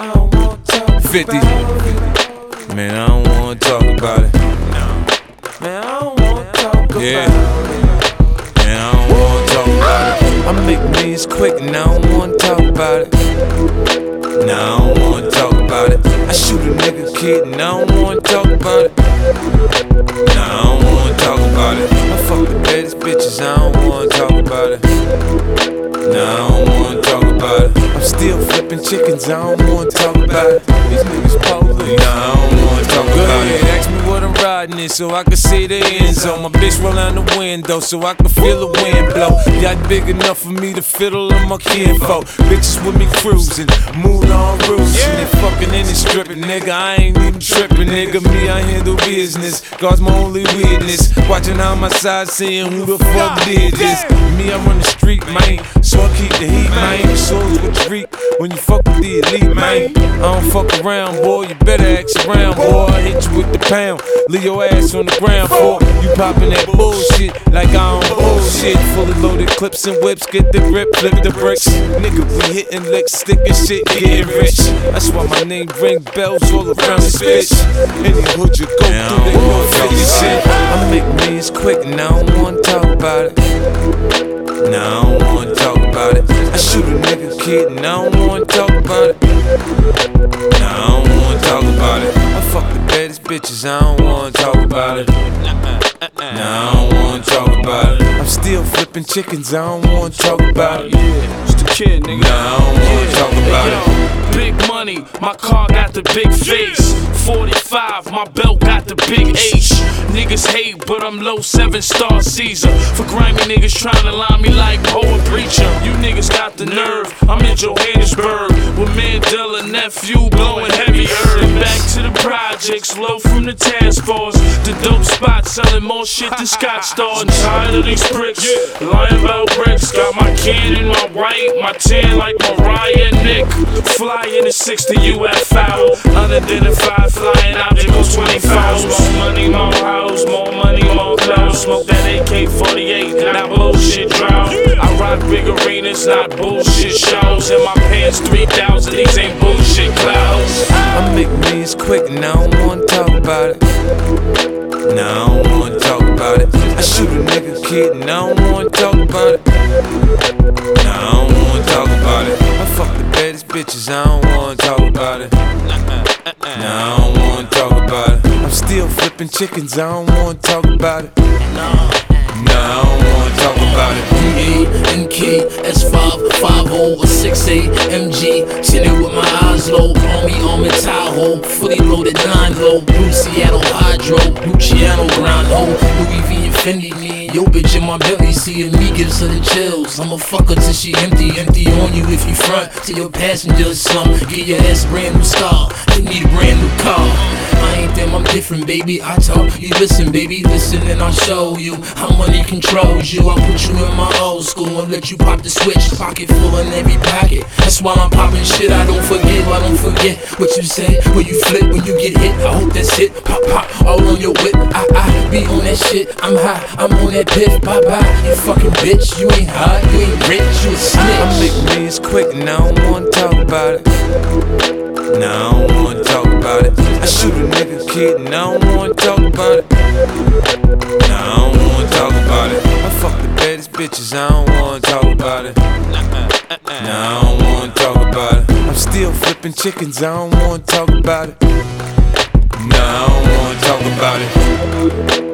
50. Man, I don't wanna talk about it. Man, I don't wanna talk about Yeah. it. Man, I don't wanna talk about it. I make millions quick and I don't wanna talk about it. Nah, I don't wanna talk about it. I shoot a nigga kid and I don't wanna talk about it. Nah, I don't wanna talk about it. I fuck the baddest bitches, I don't wanna talk about it. Nah, I don't wanna talk about it. I'm still flipping chickens, I don't wanna talk about it. These niggas police. Nah, I don't wanna talk about it. Ask me what I'm riding in so I can see the end zone. My bitch roll down the window so I can feel the wind blow. Yacht big enough for me to fiddle on my kinfolk. Bitches with me cruising, Moulin Rouge. They fucking in the stripping, nigga. I ain't even tripping, nigga. Me, I handle business. God's my only witness. Watching on my side, seeing who the fuck did this. Me, I run the street, man. So I keep the heat, man. Souls what you reap when you fuck with the elite, man. I don't fuck around, boy. You better act around, boy. I hit you with the pound. Leave your ass on the ground, boy. You poppin' that bullshit like I don't bullshit. Fully loaded clips and whips, get the grip, flip the bricks. Nigga, we hitting licks, sticking shit, getting rich. That's why my name ring bells all around this bitch. Any hood you go through, they know it's 50 shit. I make millions quick and I don't wanna talk about it. Nah, I don't wanna talk about it. I shoot a nigga kid and I don't wanna talk about it. Nah, I don't wanna talk about it. I fuck the baddest bitches, I don't wanna talk about it. Nah, I don't wanna talk about it. I'm still flipping chickens, I don't wanna talk about it. Just a kid, nigga. Nah, I don't wanna talk about it. Big money, my car got the big face. 45, my belt got the big H. Niggas hate, but I'm low 7-star Caesar. For grimy niggas trying to line me like poet preacher. You niggas got the nerve, I'm in Johannesburg with Mandela nephew blowing heavy herb. Back to the projects, low from the task force. The dope spot selling more shit than Scott Storch. I'm tired of these pricks, lying about bricks. Got my can in my white, my tan like Mariah and Nick. Fly in the 60 UFO, unidentified flying object goes 20 fouls. More money, more house, more money, more clouds. Smoke that AK-48, not bullshit drought. I rock big arenas, not bullshit shows. In my pants 3,000, these ain't bullshit clouds. I make millions quick and I don't wanna talk about it. Nah, I don't wanna talk about it. I shoot a nigga kid and I don't wanna talk about it. Nah, I don't wanna talk about it. I fuck the baddest bitches, I don't wanna talk about it. Nah, I don't wanna talk about it. I'm still flipping chickens, I don't wanna talk about it. Nah, I don't wanna talk about it. DA, S5, 50, or 68, MG. Tinted with my eyes low, on me Tahoe. Fully loaded 9 low, Blue Seattle Hydro, Luciano Ground Hole. Louis V and Fendi me, yo bitch in my belly. Seeing me gives her the chills. I'ma fuck her till she empty on you if you front. Till your passenger slump, get your ass a brand new scar. You need a brand new car. I ain't them, I'm different, baby. I talk, you listen, baby. Listen and I'll show you how money controls you. I'll put you in my old school and let you pop the switch. Pocket full in every pocket. That's why I'm popping shit. I don't forget what you say when you flip, when you get hit. I hope that's it. Pop, pop, all on your whip. I be on that shit. I'm high, I'm on that piff. Bye bye, you fucking bitch. You ain't hot, you ain't rich, you a snitch. I make millions quick and I don't wanna talk about it. Nah, I don't wanna talk about it. I shoot a nigga kid and I don't wanna talk about it. Nah, I don't wanna talk about it. I fuck the baddest bitches, I don't wanna talk about it. Nah, I don't wanna talk about it. I'm still flipping chickens, I don't wanna talk about it. Nah, I don't wanna talk about it.